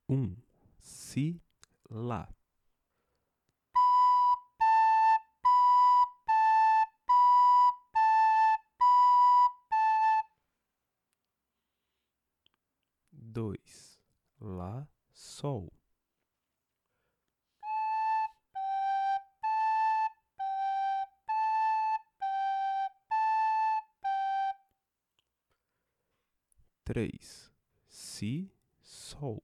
Si, lá. Dois, lá, sol. Três, si, sol.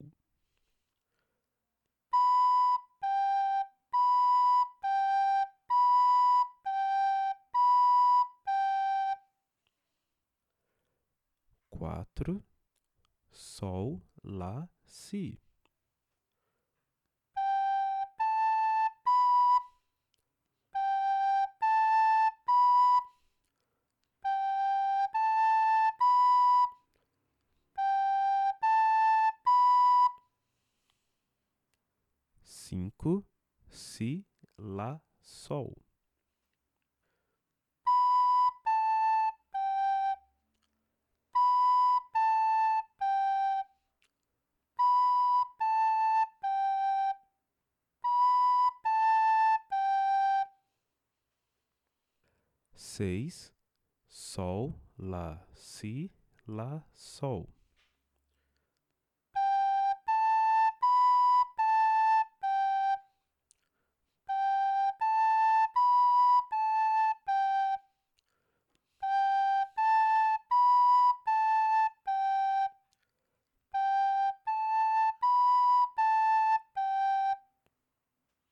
Quatro, sol, lá, si. Cinco, si, lá, sol. Seis, sol, lá, si, lá, sol.